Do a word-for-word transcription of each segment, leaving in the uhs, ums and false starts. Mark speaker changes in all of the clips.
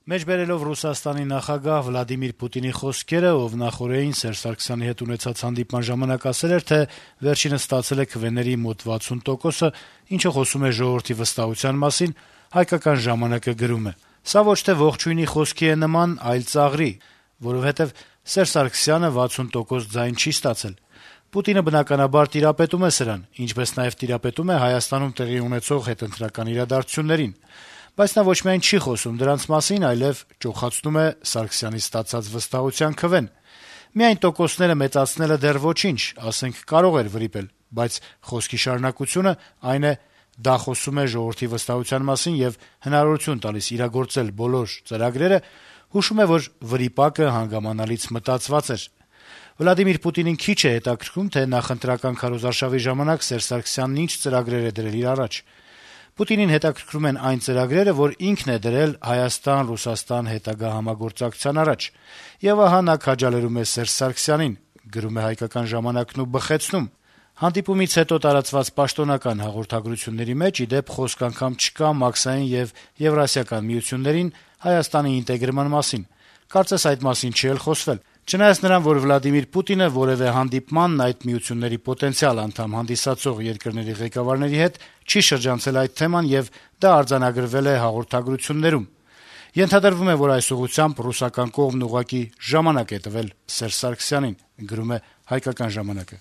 Speaker 1: Մեջբերելով Ռուսաստանի նախագահ Վլադիմիր Պուտինի խոսքերը, ով նախօրեին Սերժ Սարգսյանի հետ ունեցած հանդիպման ժամանակ ասել էր, թե վերջինս ստացել է քվեների մոտ վաթսուն տոկոսը, ինչը խոսում է ժողովրդի վստահության մասին, «Հայկական ժամանակ»-ը գրում է. «Սա ոչ թե ողջույնի խոսքի է նման, այլ ծաղրի, որովհետև Սերժ Սարգսյանը վաթսուն տոկոս ձայն չի ստացել։ Պուտինը բնականաբար տիրապետում է սրան, ինչպես նաև տիրապետում է Հայաստանում տեղի ունեցող հետընտրական իրադարձություններին։ Բայց նա ոչ միայն չի խոսում դրանց մասին, այլև ճոխացնում է Սարգսյանի ստացած վստահության քվեն։ Միայն տոկոսները մեծացնելը դեռ ոչինչ, ասենք կարող էր վրիպել, բայց խոսքի շարունակությունը այն է, դա խոսում է ժողովրդի վստահության մասին եւ հնարավորություն տալիս իրագործել բոլոր ծրագրերը, հուշում է, որ վրիպակը հանգամանալից մտածված էր։ Վլադիմիր Պուտինին քիչ է հետաքրքրում, թե նախընտրական քարոզարշավի ժամանակ Սերժ Սարգսյանն ինչ ծրագրեր է դրել իր առաջ։ Պուտինին հետաքրքրում են այն ծրագրերը, որ ինքն է դրել Հայաստան-Ռուսաստան հետագա համագործակցության առաջ։ Եվ ահա նա քաջալերում է Սերժ Սարգսյանին, գրում է «Հայկական ժամանակ»-ն ու բխեցնում. Հանդիպումից հետո տարածված պաշտոնական հաղորդագրությունների մեջ, ի դեպ, խոսք անգամ չկա մաքսային եւ եվրասիական միություններին Հայաստանի ինտեգրման մասին։ Կարծես այդ մասին չի էլ խոսվել։ Չնայած նրան, որ Վլադիմիր Պուտինը որևէ հանդիպման այդ միությունների պոտենցիալ անդամ հանդիսացող երկրների ղեկավարների հետ չի շրջանցել այդ թեման եւ դա արձանագրվել է հաղորդագրություններում։ Ենթադրվում է, որ այս ուղղությամբ ռուսական կողմն ուղղակի ժամանակ է տվել Սերժ Սարգսյանին, գրում է «Հայկական ժամանակ»-ը։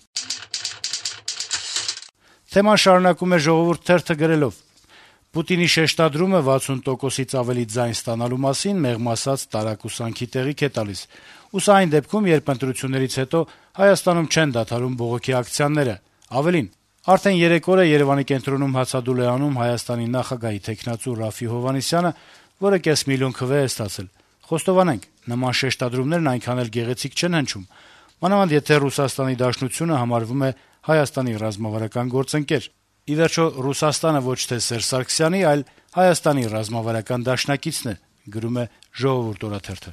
Speaker 1: Թեման շարունակում է «Ժողովուրդ» թերթը գրելով. Պուտինի շեշտադրումը վաթսուն տոկոսից ավելի ձայն ստանալու մասին մեղմ ասած տարակուսանքի տեղիք է տալիս։ Ու սա այն դեպքում, երբ ընտրություններից հետո Հայաստանում չեն դադարում բողոքի ակցիաները։ Ավելին, արդեն երեք օր է Երեւանի կենտրոնում հացադուլ է անում Հայաստանի նախագահի թեկնածու Րաֆֆի Հովհաննիսյանը, որը կես միլիոն քվե է ստացել։ Խոստովանենք, նման շեշտադրումներն այնքան էլ գեղեցիկ չեն հնչում, մանավանդ եթե Ռուսաստանի Դաշնությունը համարվում է Հայաստանի ռազմավարական գործընկեր։ Ի վերջո, Ռուսաստանը ոչ թե Սերժ Սարգսյանի, այլ Հայաստանի ռազմավարական դաշնակիցն է, գրում է «Ժողովուրդ» օրաթերթը։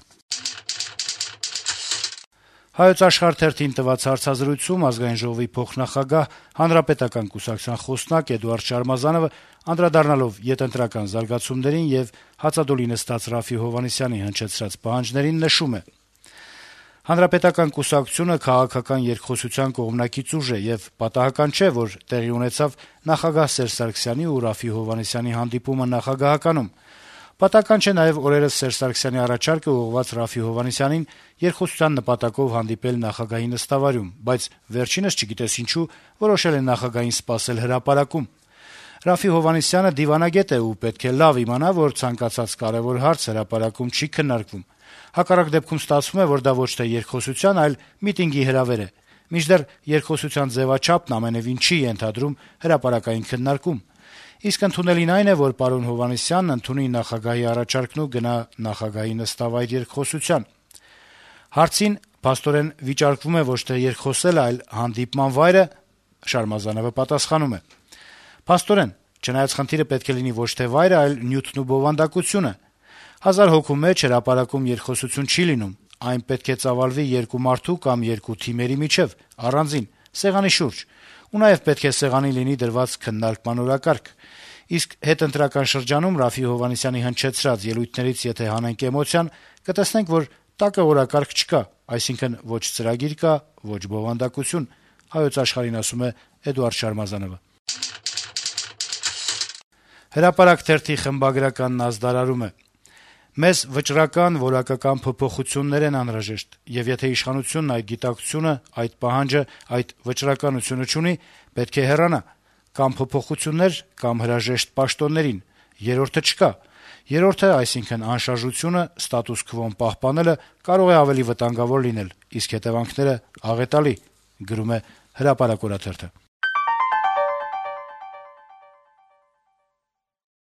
Speaker 1: Հայոց Աշխարհ թերթին տված հարցազրույցում Ազգային ժողովի փոխնախագահ Հանրապետական կուսակցության խոսնակ Էդուարդ Շարմազանովը, անդրադառնալով ետընտրական զարգացումներին եւ հացադուլի նստած Րաֆֆի Հովհաննիսյանի հնչեցրած պահանջներին, նշում է. Հանրապետական կուսակցությունը քաղաքական երկխոսության կողմնակից ուժ է եւ պատահական չէ, որ տեղի ունեցավ նախագահ Սերժ Սարգսյանի ու Րաֆֆի Հովհաննիսյանի հանդիպումը նախագահականում։ Պատահական չէ նաեւ օրերս Սերժ Սարգսյանի առաջարկը ուղղված Րաֆֆի Հովհաննիսյանին երկխոսության նպատակով հանդիպել նախագահի նստավարում, բայց վերջինս չգիտես ինչու որոշել է նախագահին սպասել հրապարակում։ Րաֆֆի Հովհաննիսյանը դիվանագետ է ու պետք է լավ իմանա, որ ցանկացած կարեւոր հարց հրապարակում չի քննարկվում։ Հակառակ դեպքում ստացվում է, որ դա ոչ թե երկխոսության, այլ միտինգի հրավեր է։ Մինչդեռ երկխոսության ձևաչափն ամենեւին չի ենթադրում հրապարակային քննարկում։ Իսկ ընդունելին այն է, որ պարոն Հովհաննիսյանն ընդունի նախագահի առաջարկն ու գնա նախագահի նստավայր երկխոսության։ Հարցին փաստորեն վիճարկվում է ոչ թե երկխոսել, այլ հանդիպման վայրը, Շարմազանովը պատասխանում է. Փաստորեն, չնայած խնդիրը պետք է լինի ոչ թե վայրը, այլ նյութն ու բովանդակությունը։ Հազար հոգու մեջ հրապարակում երկխոսություն չի լինում, այն պետք է ծավալվի երկու մարդու կամ երկու թիմերի միջև, առանձին, սեղանի շուրջ, ու նաև պետք է սեղանին լինի դրված քննարկման օրակարգ։ Իսկ հետընտրական շրջանում Րաֆֆի Հովհաննիսյանի հնչեցրած ելույթներից եթե հանենք էմոցիան, կտեսնենք, որ տակը օրակարգ չկա, այսինքն ոչ ծրագիր կա, ոչ բովանդակություն, Հայոց Աշխարհին ասում է Էդուարդ Շարմազանովը։ Հրապարակ թերթի խմբագրականն ազդարարում է. Մեզ վճռական, որակական փոփոխություններ են անհրաժեշտ, եւ եթե իշխանությունն այդ գիտակցությունը, այդ պահանջը, այդ վճռականությունը չունի, պետք է հեռանա, կամ փոփոխություններ, կամ հրաժեշտ պաշտոններին, երրորդը չկա։ Երրորդը, այսինքն անշարժությունը, ստատուս քվոն պահպանելը կարող է ավելի վտանգավոր լինել, իսկ հետևանքները աղետալի, գրում է Հրապարակ օրաթերթը։